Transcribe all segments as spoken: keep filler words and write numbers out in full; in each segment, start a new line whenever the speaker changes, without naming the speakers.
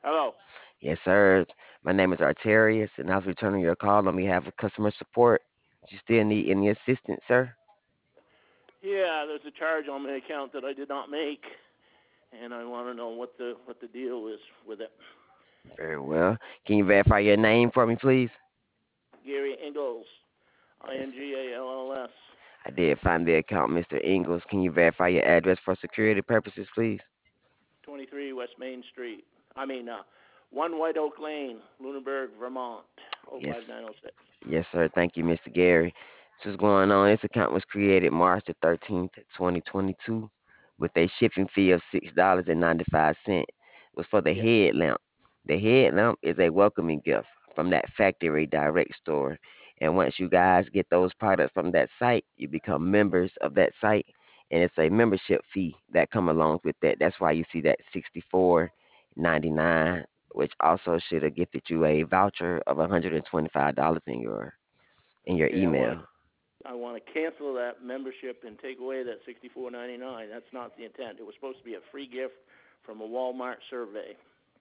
Hello.
Yes, sir. My name is Arterius, and I was returning your call on behalf of customer support. Do you still need any assistance, sir?
Yeah, there's a charge on my account that I did not make, and I want to know what the what the deal is with it.
Very well. Can you verify your name for me, please?
Gary Ingalls, I N
Yes,
G A L L S,
I did find the account, Mister Ingles. Can you verify your address for security purposes, please?
twenty-three West Main Street. I mean, uh, one White Oak Lane, Lunenburg, Vermont,
Yes,
oh five nine oh six.
yes, sir. Thank you, Mister Gary. This is going on. This account was created March the thirteenth, twenty twenty-two, with a shipping fee of six dollars and ninety-five cents. It was for the
Yes.
headlamp. The headlamp is a welcoming gift from that factory direct store. And once you guys get those products from that site, you become members of that site. And it's a membership fee that come along with that. That's why you see that sixty-four ninety-nine, which also should have gifted you a voucher of one hundred twenty-five dollars in your in your
Okay, I want
email.
to I want to cancel that membership and take away that sixty-four ninety-nine. That's not the intent. It was supposed to be a free gift from a Walmart survey.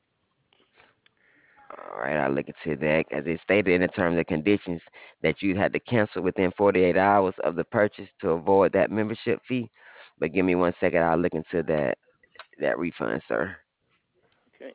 All right, I'll look into that. As it stated in the terms and conditions that you had to cancel within forty-eight hours of the purchase to avoid that membership fee. But give me one second, I'll look into that that refund, sir.
Okay.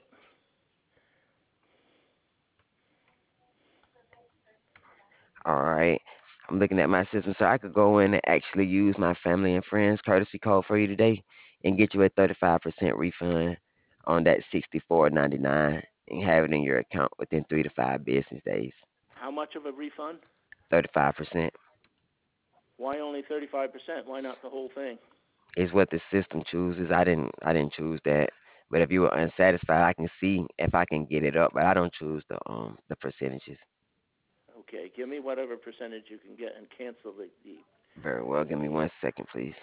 All right. I'm looking at my system, so I could go in and actually use my family and friends courtesy code for you today and get you a thirty-five percent refund on that sixty-four ninety-nine and have it in your account within three to five business days.
How much of a refund?
thirty-five percent
Why only thirty-five percent? Why not the whole thing?
is what the system chooses. I didn't I didn't choose that. But if you were unsatisfied, I can see if I can get it up, but I don't choose the um the percentages.
Okay, give me whatever percentage you can get and cancel the the,
Very well. Give me
the
one second, please.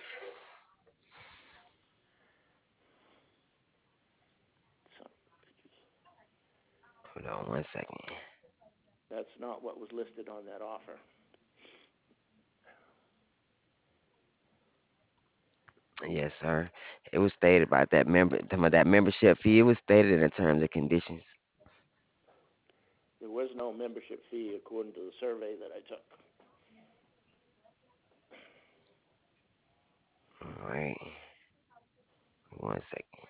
so
Hold on one second.
that's not what was listed on that offer.
Yes, sir. It was stated about that member about that membership fee. It was stated in the terms and conditions.
There was no membership fee according to the survey that I took.
All right. One second.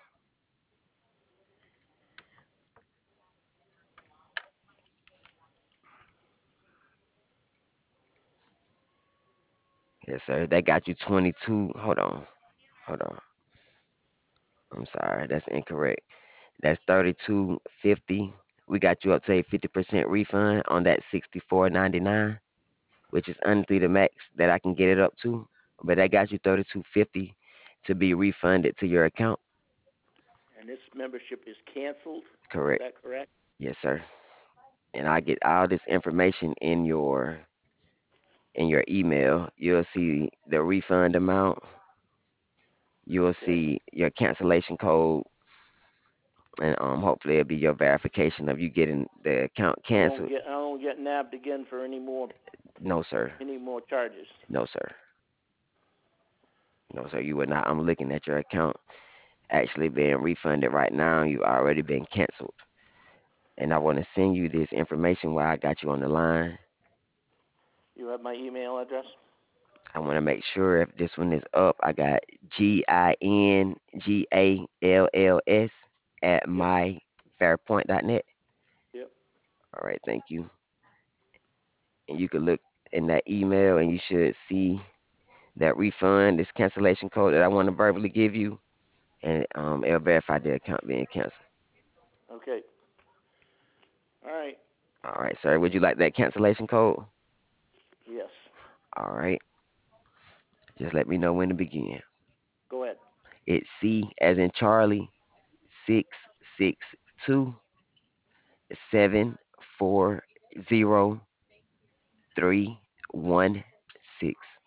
Yes, sir. That got you twenty-two. Hold on. Hold on. I'm sorry. That's incorrect. That's thirty-two fifty. We got you up to a fifty percent refund on that sixty-four ninety-nine, which is honestly the max that I can get it up to. But that got you thirty-two fifty to be refunded to your account.
And this membership is canceled. Is
Correct.
that correct?
Yes, sir. And I get all this information in your in your email. You'll see the refund amount. You'll
Okay.
see your cancellation code, and um, hopefully it'll be your verification of you getting the account
I won't
canceled.
get I won't get nabbed again for any more
No, sir.
any more charges.
No, sir. No, sir. You would not. I'm looking at your account actually being refunded right now. You already been canceled, and I want to send you this information while I got you on the line.
You have my email address?
I want to make sure if this one is up. I got G I N G A L L S at
Yep.
myfairpoint dot net.
Yep.
All right, thank you. And you can look in that email and you should see that refund, this cancellation code that I want to verbally give you, and um, it'll verify the account being canceled.
Okay. All right.
All right, sir. Would you like that cancellation code?
Yes.
All right. Just let me know when to begin.
Go ahead.
It's C as in Charlie, six six two seven four zero three one six.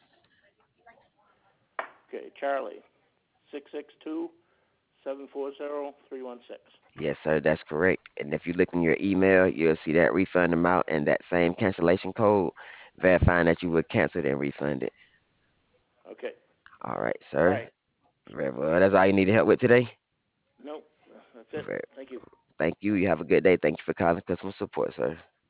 Okay, Charlie. Six six two seven four zero three one six.
Yes, sir, that's correct. And if you look in your email, you'll see that refund amount and that same cancellation code, verifying that you were canceled and refunded.
Okay.
All right,
All
sir.
right.
Very well. That's all you need help with today.
Nope. That's it.
Very,
Thank you.
thank you. You have a good day. Thank you for calling customer support, sir.